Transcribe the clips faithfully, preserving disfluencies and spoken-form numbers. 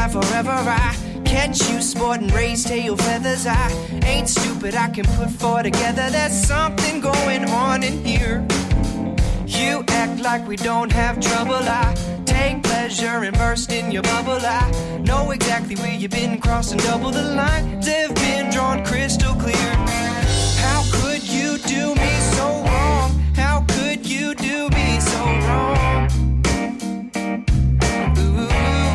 fly forever. I catch you sporting raised tail feathers. I ain't stupid, I can put four together. There's something going on in here. You act like we don't have trouble. I take pleasure and burst in your bubble. I know exactly where you've been, crossing double the lines have been drawn crystal clear. How could you do me so wrong? How could you do me so wrong? Ooh.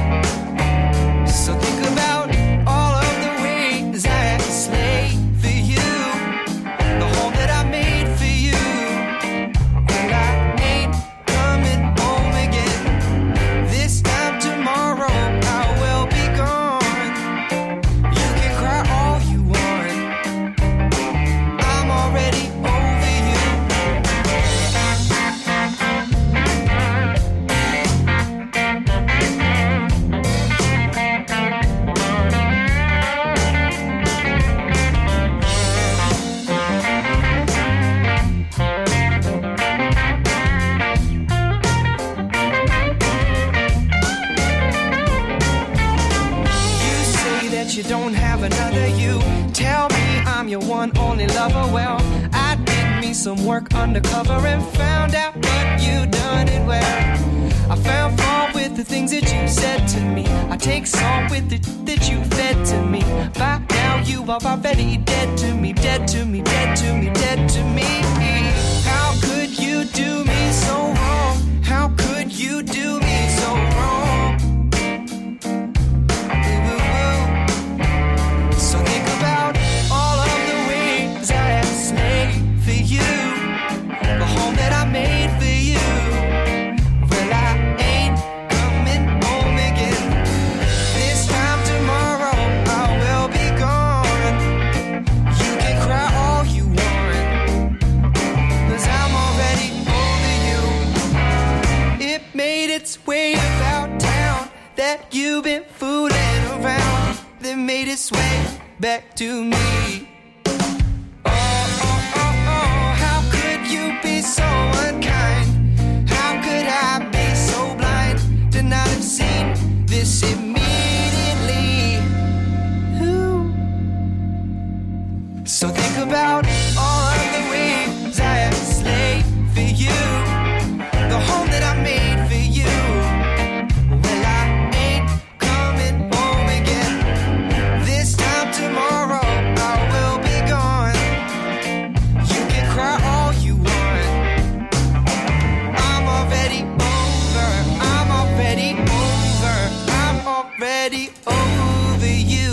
So think about all of the ways I had to slay for you, the home that I made for you. Well, I ain't coming home again. This time tomorrow I will be gone. You can cry all you want, I'm already over you. You say that you don't have another. You tell me I'm your one only lover. Well, I did me some work undercover and found out what you done it well. I found fault with the things that you said to me. I take salt with the that you fed to me. By now you are already dead to me, dead to me, dead to me, dead to me. How could you do me so wrong? How could you do me so wrong? Ooh. So think about all of the ways I have slayed for you, the home that I made for you. Well, I ain't coming home again. This time tomorrow I will be gone. You can cry all you want, 'cause I'm already over you. It made its way about town that you've been fooling around, that made its way back to me. Oh, oh, oh, oh, how could you be so unkind? How could I be so blind to not have seen this immediately? Ooh. So think about all of the ways I have slayed for you, the home that I made for you. Well, I ain't coming home again. This time tomorrow I will be gone. You can cry all you want, I'm already over. I'm already over. I'm already over you.